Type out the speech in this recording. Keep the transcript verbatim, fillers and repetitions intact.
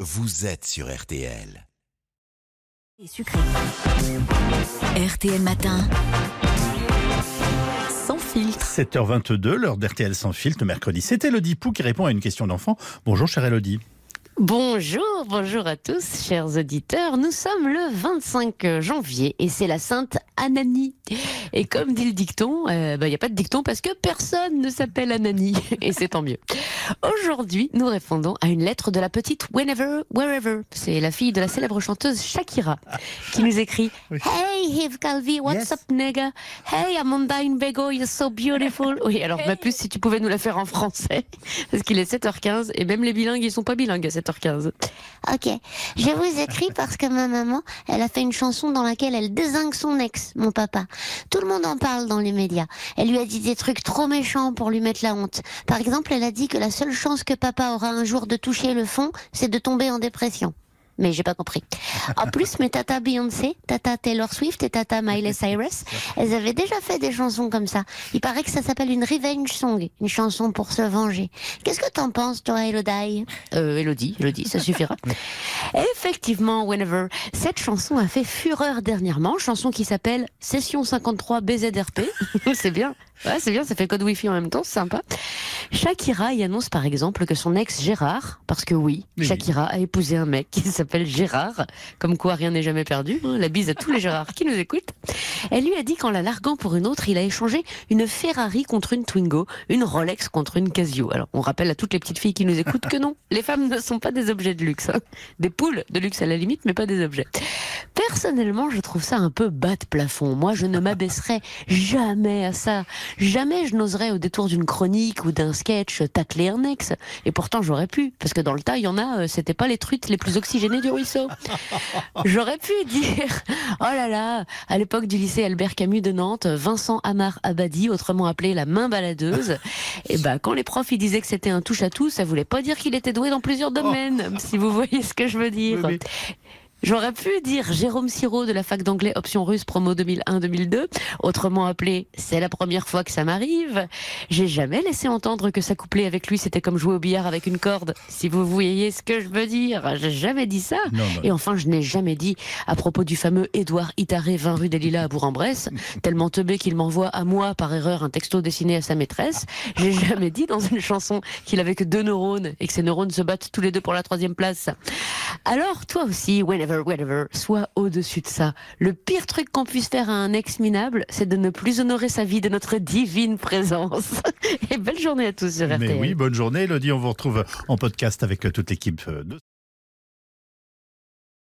vous êtes sur R T L. Et sucré. R T L Matin. Sans filtre. sept heures vingt-deux, l'heure d'R T L sans filtre, mercredi. C'est Élodie Pou qui répond à une question d'enfant. Bonjour, chère Élodie. Bonjour, bonjour à tous, chers auditeurs. Nous sommes le vingt-cinq janvier et c'est la Sainte Ananie. Et comme dit le dicton, il euh, n'y bah, a pas de dicton parce que personne ne s'appelle Ananie. Et c'est tant mieux. Aujourd'hui, nous répondons à une lettre de la petite Whenever, Wherever. C'est la fille de la célèbre chanteuse Shakira qui nous écrit oui. Hey Yves Calvi, what's yes. up nigga? Hey Amandine Bego, you're so beautiful. Oui, alors hey. Bah, plus si tu pouvais nous la faire en français parce qu'il est sept heures quinze et même les bilingues, ils sont pas bilingues à sept heures quinze. Ok, je vous écris parce que ma maman, elle a fait une chanson dans laquelle elle dézingue son ex, mon papa. Tout le monde en parle dans les médias. Elle lui a dit des trucs trop méchants pour lui mettre la honte. Par exemple, elle a dit que la seule chance que papa aura un jour de toucher le fond, c'est de tomber en dépression. Mais j'ai pas compris. En plus, mes tata Beyoncé, tata Taylor Swift et tata Miley Cyrus, elles avaient déjà fait des chansons comme ça. Il paraît que ça s'appelle une revenge song, une chanson pour se venger. Qu'est-ce que t'en penses, toi, Élodie? Euh, Élodie, Élodie, ça suffira. Effectivement, Whenever, cette chanson a fait fureur dernièrement, chanson qui s'appelle Session cinquante-trois B Z R P. C'est bien. Ouais, c'est bien, ça fait code Wi-Fi en même temps, c'est sympa. Shakira y annonce par exemple que son ex Gérard, parce que oui, oui. Shakira a épousé un mec qui s'appelle Gérard, comme quoi rien n'est jamais perdu, hein, la bise à tous les Gérards qui nous écoutent. Elle lui a dit qu'en la larguant pour une autre, il a échangé une Ferrari contre une Twingo, une Rolex contre une Casio. Alors on rappelle à toutes les petites filles qui nous écoutent que non, les femmes ne sont pas des objets de luxe, hein. Des poules de luxe à la limite, mais pas des objets. Personnellement, je trouve ça un peu bas de plafond. Moi, je ne m'abaisserais jamais à ça. Jamais je n'oserais au détour d'une chronique ou d'un sketch tacler un ex. Et pourtant j'aurais pu, parce que dans le tas il y en a, euh, c'était pas les truites les plus oxygénées du ruisseau. J'aurais pu dire, oh là là, à l'époque du lycée Albert Camus de Nantes, Vincent Amar Abadi, autrement appelé la main baladeuse, et bah quand les profs ils disaient que c'était un touche à tout, ça voulait pas dire qu'il était doué dans plusieurs domaines, oh. Si vous voyez ce que je veux dire. Oui, oui. J'aurais pu dire Jérôme Sirot de la fac d'anglais option russe promo deux mille un deux mille deux, autrement appelé c'est la première fois que ça m'arrive. J'ai jamais laissé entendre que s'accoupler avec lui c'était comme jouer au billard avec une corde, si vous voyez ce que je veux dire. J'ai jamais dit ça. Non, non. Et enfin je n'ai jamais dit à propos du fameux Édouard Itaré vingt rue des Lilas à Bourg-en-Bresse, tellement teubé qu'il m'envoie à moi par erreur un texto dessiné à sa maîtresse. J'ai jamais dit dans une chanson qu'il avait que deux neurones et que ces neurones se battent tous les deux pour la troisième place. Alors toi aussi, whenever whatever, soit au-dessus de ça. Le pire truc qu'on puisse faire à un ex minable, c'est de ne plus honorer sa vie de notre divine présence. Et belle journée à tous sur R T L. Mais oui, bonne journée, Élodie. On vous retrouve en podcast avec toute l'équipe de